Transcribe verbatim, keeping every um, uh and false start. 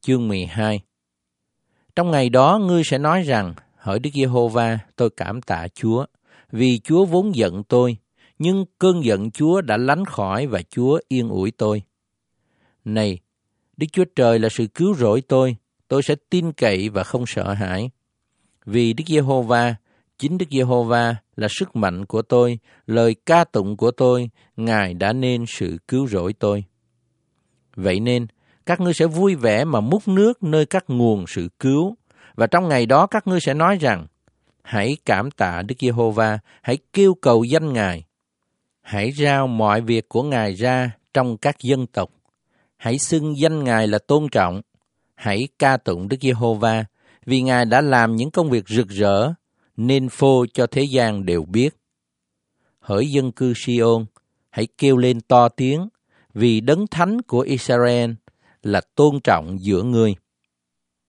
chương mười hai. Trong ngày đó ngươi sẽ nói rằng, hỡi Đức Giê-hô-va, tôi cảm tạ Chúa, vì Chúa vốn giận tôi, nhưng cơn giận Chúa đã lánh khỏi và Chúa yên ủi tôi. Này, Đức Chúa Trời là sự cứu rỗi tôi, tôi sẽ tin cậy và không sợ hãi. Vì Đức Giê-hô-va, chính Đức Giê-hô-va là sức mạnh của tôi, lời ca tụng của tôi, Ngài đã nên sự cứu rỗi tôi. Vậy nên, các ngươi sẽ vui vẻ mà múc nước nơi các nguồn sự cứu, và trong ngày đó các ngươi sẽ nói rằng, hãy cảm tạ Đức Giê-hô-va, hãy kêu cầu danh Ngài. Hãy rao mọi việc của Ngài ra trong các dân tộc. Hãy xưng danh Ngài là tôn trọng. Hãy ca tụng Đức Giê-hô-va, vì Ngài đã làm những công việc rực rỡ, nên phô cho thế gian đều biết. Hỡi dân cư Si-ôn, hãy kêu lên to tiếng, vì đấng thánh của Israel là tôn trọng giữa ngươi.